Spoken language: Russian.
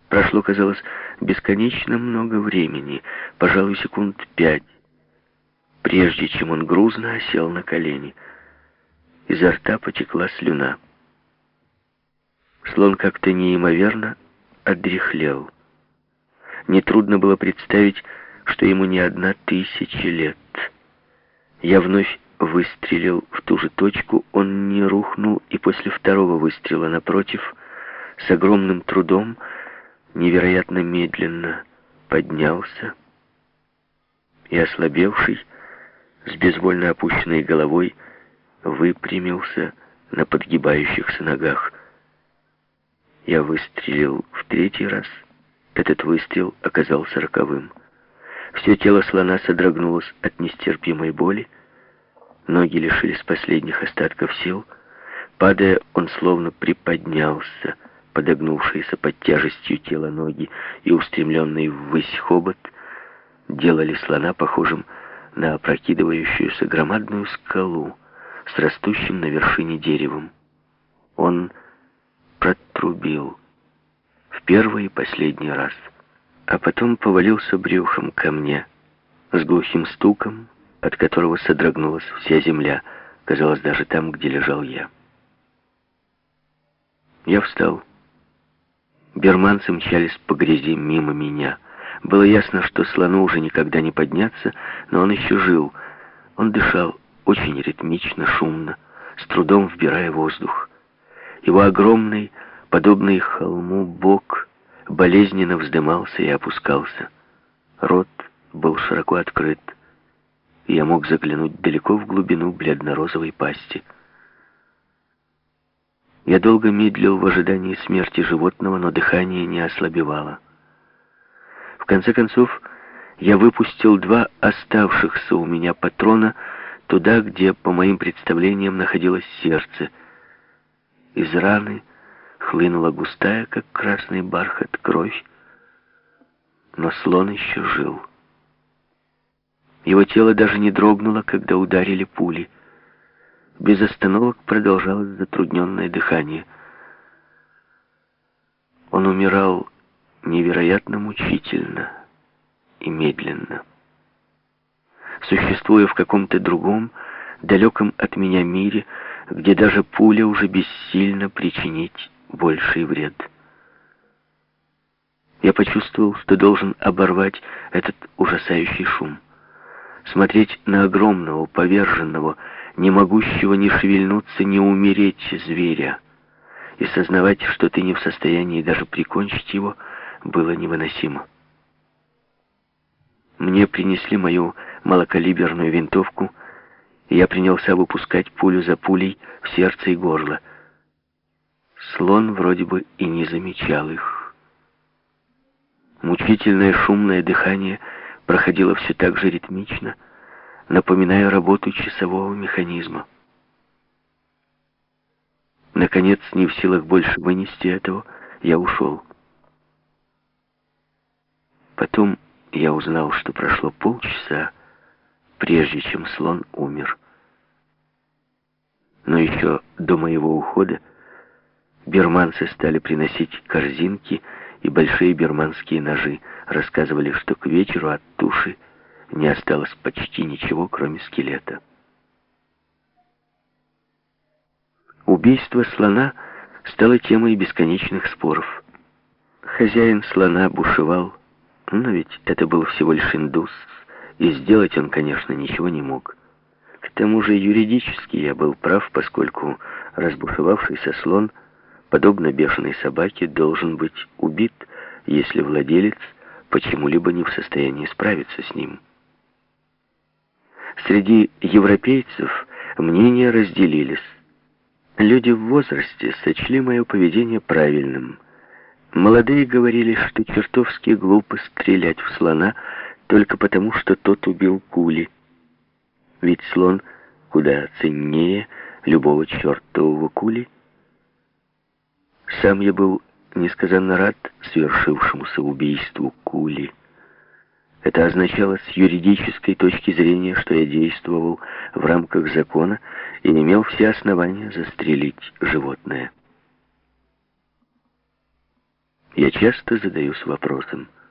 Прошло, казалось, бесконечно много времени, пожалуй, секунд 5, прежде чем он грузно осел на колени. Изо рта потекла слюна. Слон как-то неимоверно одряхлел. Нетрудно было представить, что ему не 1000 лет. Я вновь выстрелил в ту же точку, он не рухнул, и после второго выстрела напротив, с огромным трудом, невероятно медленно поднялся и, ослабевший, с безвольно опущенной головой, выпрямился на подгибающихся ногах. Я выстрелил в 3-й раз. Этот выстрел оказался роковым. Все тело слона содрогнулось от нестерпимой боли, ноги лишились последних остатков сил. Падая, он словно приподнялся, подогнувшиеся под тяжестью тела ноги и устремленный ввысь хобот делали слона похожим на опрокидывающуюся громадную скалу с растущим на вершине деревом. Он протрубил в первый и последний раз, а потом повалился брюхом ко мне с глухим стуком, от которого содрогнулась вся земля, казалось, даже там, где лежал я. Я встал. Берманцы мчались по грязи мимо меня. Было ясно, что слону уже никогда не подняться, но он еще жил. Он дышал очень ритмично, шумно, с трудом вбирая воздух. Его огромный, подобный холму, бок болезненно вздымался и опускался. Рот был широко открыт, и я мог заглянуть далеко в глубину бледно-розовой пасти. Я долго медлил в ожидании смерти животного, но дыхание не ослабевало. В конце концов, я выпустил 2 оставшихся у меня патрона туда, где, по моим представлениям, находилось сердце. Из раны хлынула густая, как красный бархат, кровь, но слон еще жил. Его тело даже не дрогнуло, когда ударили пули. Без остановок продолжалось затрудненное дыхание. Он умирал невероятно мучительно и медленно. Существуя в каком-то другом, далеком от меня мире, где даже пуля уже бессильна причинить больший вред. Я почувствовал, что должен оборвать этот ужасающий шум. Смотреть на огромного, поверженного, не могущего ни шевельнуться, ни умереть зверя, и сознавать, что ты не в состоянии даже прикончить его, было невыносимо. Мне принесли мою малокалиберную винтовку, и я принялся выпускать пулю за пулей в сердце и горло. Слон вроде бы и не замечал их. Мучительное шумное дыхание проходило все так же ритмично, напоминая работу часового механизма. Наконец, не в силах больше вынести этого, я ушел. Потом я узнал, что прошло полчаса, прежде чем слон умер. Но еще до моего ухода берманцы стали приносить корзинки и большие берманские ножи. Рассказывали, что к вечеру от туши не осталось почти ничего, кроме скелета. Убийство слона стало темой бесконечных споров. Хозяин слона бушевал, но ведь это был всего лишь индус, и сделать он, конечно, ничего не мог. К тому же юридически я был прав, поскольку разбушевавшийся слон, подобно бешеной собаке, должен быть убит, если владелец почему-либо не в состоянии справиться с ним. Среди европейцев мнения разделились. Люди в возрасте сочли мое поведение правильным. Молодые говорили, что чертовски глупо стрелять в слона только потому, что тот убил Кули. Ведь слон куда ценнее любого чертового Кули. Сам я был несказанно рад свершившемуся убийству Кули. Это означало с юридической точки зрения, что я действовал в рамках закона и имел все основания застрелить животное. Я часто задаюсь вопросом,